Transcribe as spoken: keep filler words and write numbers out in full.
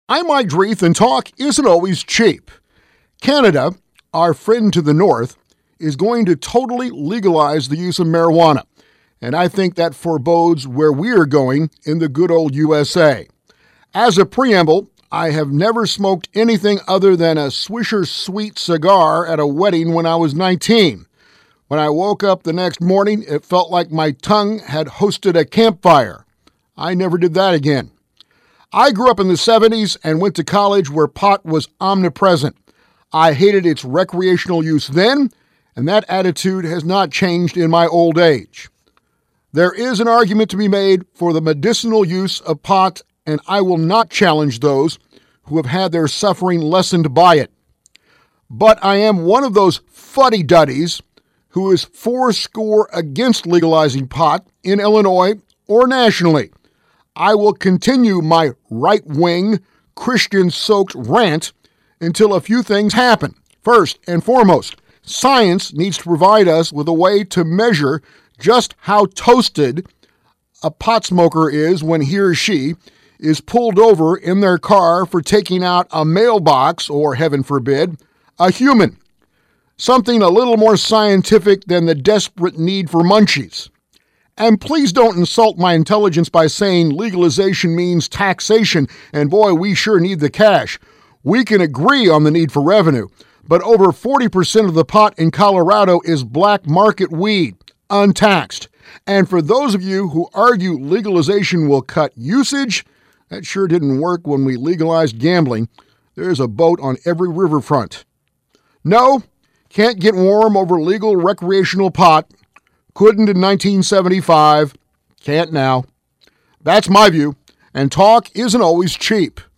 I'm Mike Dreeth, and talk isn't always cheap. Canada, our friend to the north, is going to totally legalize the use of marijuana, and I think that forebodes where we are going in the good old U S A. As a preamble, I have never smoked anything other than a Swisher Sweet cigar at a wedding when I was nineteen. When I woke up the next morning, it felt like my tongue had hosted a campfire. I never did that again. I grew up in the seventies and went to college where pot was omnipresent. I hated its recreational use then, and that attitude has not changed in my old age. There is an argument to be made for the medicinal use of pot, and I will not challenge those who have had their suffering lessened by it. But I am one of those fuddy-duddies who is fourscore against legalizing pot in Illinois or nationally. I will continue my right-wing, Christian-soaked rant until a few things happen. First and foremost, science needs to provide us with a way to measure just how toasted a pot smoker is when he or she is pulled over in their car for taking out a mailbox or, heaven forbid, a human. Something a little more scientific than the desperate need for munchies. And please don't insult my intelligence by saying legalization means taxation, and boy, we sure need the cash. We can agree on the need for revenue, but over forty percent of the pot in Colorado is black market weed, untaxed. And for those of you who argue legalization will cut usage, that sure didn't work when we legalized gambling. There's a boat on every riverfront. No, can't get warm over legal recreational pot. Couldn't in nineteen seventy-five, can't now. That's my view, and talk isn't always cheap.